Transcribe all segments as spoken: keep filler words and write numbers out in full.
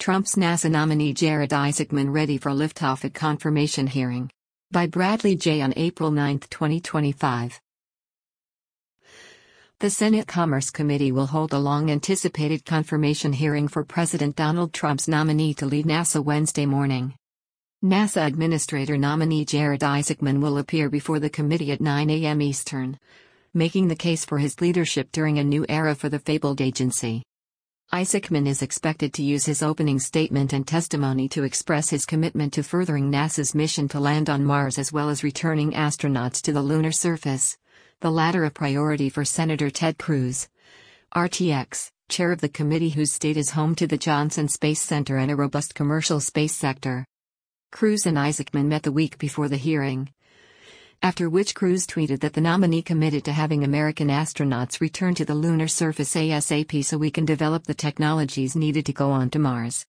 Trump's NASA nominee Jared Isaacman ready for liftoff at confirmation hearing. By Bradley J. on April ninth, twenty twenty-five. The Senate Commerce Committee will hold a long-anticipated confirmation hearing for President Donald Trump's nominee to lead NASA Wednesday morning. NASA Administrator nominee Jared Isaacman will appear before the committee at nine a m Eastern, making the case for his leadership during a new era for the fabled agency. Isaacman is expected to use his opening statement and testimony to express his commitment to furthering NASA's mission to land on Mars as well as returning astronauts to the lunar surface, the latter a priority for Senator Ted Cruz, R T X, chair of the committee whose state is home to the Johnson Space Center and a robust commercial space sector. Cruz and Isaacman met the week before the hearing, after which Cruz tweeted that the nominee committed to having American astronauts return to the lunar surface ASAP so we can develop the technologies needed to go on to Mars.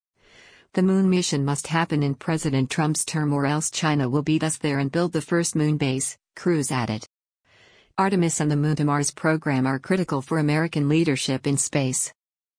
The moon mission must happen in President Trump's term or else China will beat us there and build the first moon base, Cruz added. Artemis and the Moon to Mars program are critical for American leadership in space.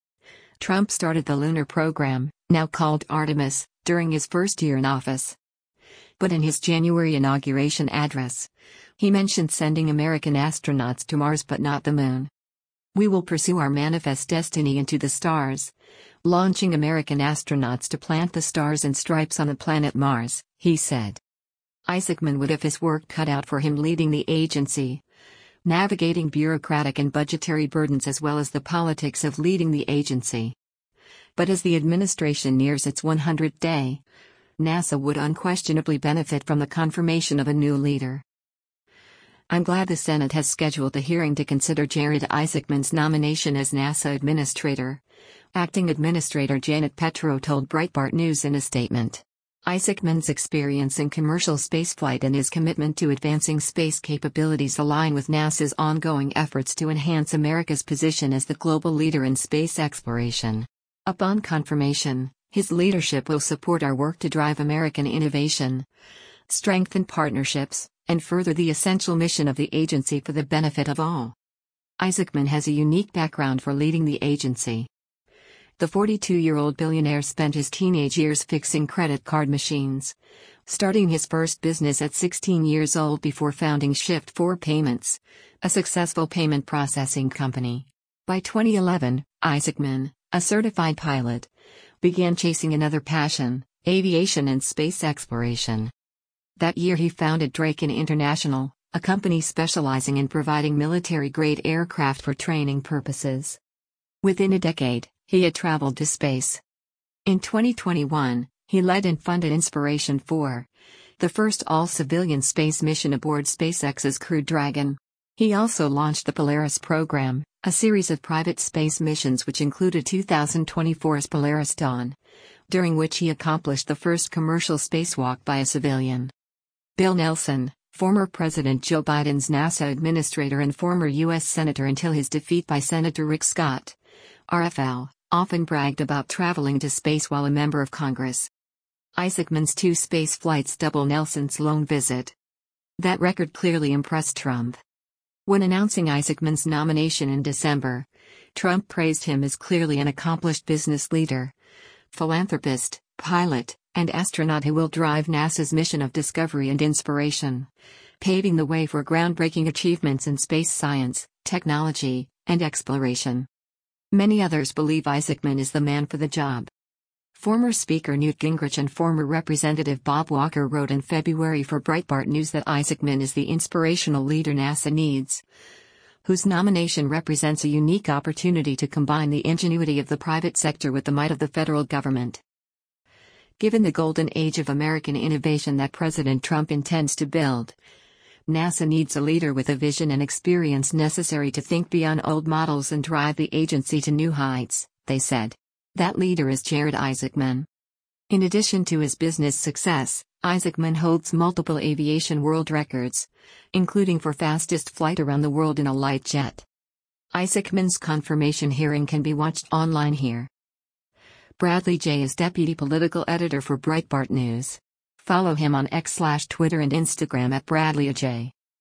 Trump started the lunar program, now called Artemis, during his first year in office. But in his January inauguration address, he mentioned sending American astronauts to Mars but not the Moon. We will pursue our manifest destiny into the stars, launching American astronauts to plant the stars and stripes on the planet Mars, he said. Isaacman would have his work cut out for him leading the agency, navigating bureaucratic and budgetary burdens as well as the politics of leading the agency. But as the administration nears its one hundredth day, NASA would unquestionably benefit from the confirmation of a new leader. I'm glad the Senate has scheduled a hearing to consider Jared Isaacman's nomination as NASA Administrator, Acting Administrator Janet Petro told Breitbart News in a statement. Isaacman's experience in commercial spaceflight and his commitment to advancing space capabilities align with NASA's ongoing efforts to enhance America's position as the global leader in space exploration. Upon confirmation, his leadership will support our work to drive American innovation, strengthen partnerships, and further the essential mission of the agency for the benefit of all. Isaacman has a unique background for leading the agency. The forty-two-year-old billionaire spent his teenage years fixing credit card machines, starting his first business at sixteen years old before founding Shift four Payments, a successful payment processing company. By twenty eleven, Isaacman, a certified pilot, began chasing another passion, aviation and space exploration. That year he founded Draken International, a company specializing in providing military-grade aircraft for training purposes. Within a decade, he had traveled to space. In twenty twenty-one, he led and funded Inspiration four, the first all-civilian space mission aboard SpaceX's Crew Dragon. He also launched the Polaris program, a series of private space missions which included two thousand twenty-four's Polaris Dawn, during which he accomplished the first commercial spacewalk by a civilian. Bill Nelson, former President Joe Biden's NASA administrator and former U S Senator until his defeat by Senator Rick Scott, R F L, often bragged about traveling to space while a member of Congress. Isaacman's two space flights double Nelson's lone visit. That record clearly impressed Trump. When announcing Isaacman's nomination in December, Trump praised him as clearly an accomplished business leader, philanthropist, pilot, and astronaut who will drive NASA's mission of discovery and inspiration, paving the way for groundbreaking achievements in space science, technology, and exploration. Many others believe Isaacman is the man for the job. Former Speaker Newt Gingrich and former Representative Bob Walker wrote in February for Breitbart News that Isaacman is the inspirational leader NASA needs, whose nomination represents a unique opportunity to combine the ingenuity of the private sector with the might of the federal government. Given the golden age of American innovation that President Trump intends to build, NASA needs a leader with a vision and experience necessary to think beyond old models and drive the agency to new heights, they said. That leader is Jared Isaacman. In addition to his business success, Isaacman holds multiple aviation world records, including for fastest flight around the world in a light jet. Isaacman's confirmation hearing can be watched online here. Bradley J. is deputy political editor for Breitbart News. Follow him on X slash Twitter and Instagram at Bradley A J.